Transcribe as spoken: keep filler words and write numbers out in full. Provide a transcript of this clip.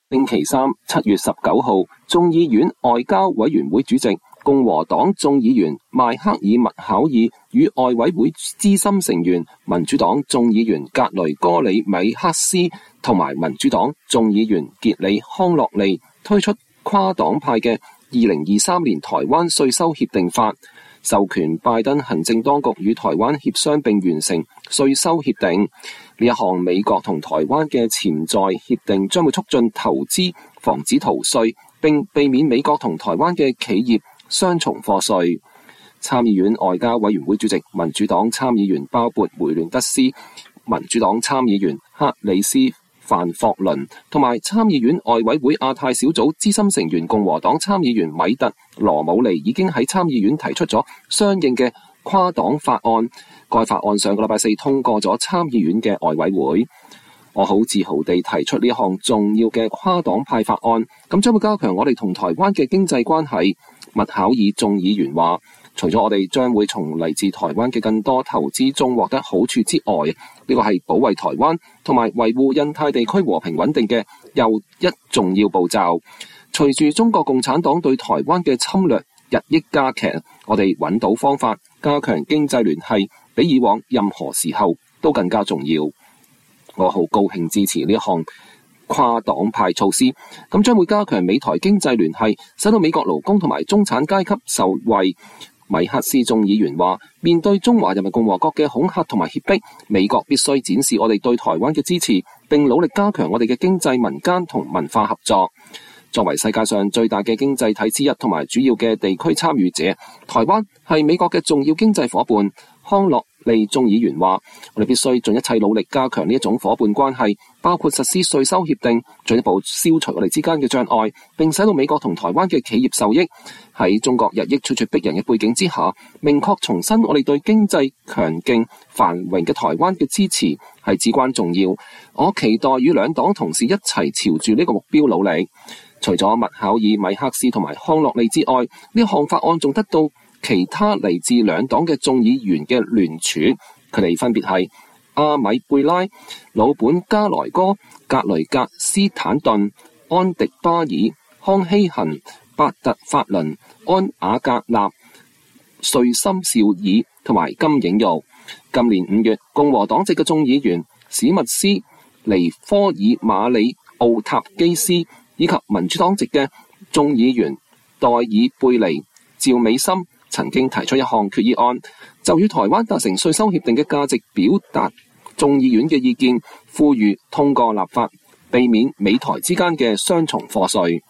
星期三，七月十九號，眾議院外交委員會主席、共和黨眾議員邁克爾麥考爾與外委會資深成員民主黨眾議員格雷戈里米克斯同埋民主黨眾議員傑里康諾利推出跨黨派嘅二零二三年台灣稅收協定法，授權拜登行政當局與台灣協商並完成稅收協定。呢一項美國同台灣嘅潛在協定將會促進投資、防止逃稅，並避免美國同台灣嘅企業雙重課稅。參議院外交委員會主席、民主黨參議員鮑勃梅亂德斯、民主黨參議員克里斯范霍倫同埋參議院外委會亞太小組資深成員共和黨參議員米特羅姆尼已經喺參議院提出咗相應嘅跨黨法案。該法案上個禮拜四通過咗參議院嘅外委會。我好自豪地提出呢項重要嘅跨黨派法案，咁將會加強我哋同台灣嘅經濟關係。麥考爾眾議員話，除咗我哋將會從嚟自台灣嘅更多投資中獲得好處之外，呢個係保衛台灣同埋維護印太地區和平穩定嘅又一重要步驟。隨住中國共產黨對台灣嘅侵略日益加劇，我哋揾到方法加強經濟聯繫，比以往任何時候都更加重要。我好高興支持呢一項跨黨派措施，咁將會加強美台經濟聯繫，使到美國勞工同埋中產階級受惠。米克斯眾議員話，面對中華人民共和國嘅恐嚇同埋脅迫，美國必須展示我哋對台灣嘅支持，並努力加強我哋嘅經濟、民間同文化合作。作為世界上最大嘅經濟體之一同埋主要嘅地區參與者，台灣係美國嘅重要經濟夥伴。康諾利眾議員話，我哋必須盡一切努力加強呢一種夥伴關係，包括實施稅收協定，進一步消除我哋之間嘅障礙，並使到美國同台灣嘅企業受益。喺中國日益咄咄逼人嘅背景之下，明確重申我哋對經濟強勁繁榮嘅台灣嘅支持係至關重要。我期待與兩黨同事一齊朝住呢個目標努力。除咗麥考爾、米克斯同埋康諾利之外，呢項法案仲得到其他嚟自兩黨嘅眾議員嘅聯署，佢哋分別係阿米貝拉、魯本加萊哥、格雷格斯坦頓、安迪巴爾、康希恒、伯特法倫、安雅格納、瑞森少爾同埋金映玉。今年五月，共和黨籍嘅眾議員史密斯、尼科爾馬里奧塔基斯以及民主黨籍嘅眾議員代爾貝尼、趙美心曾經提出一項決議案，就與台灣達成稅收協定嘅價值表達眾議院嘅意見，呼籲通過立法，避免美台之間嘅雙重課稅。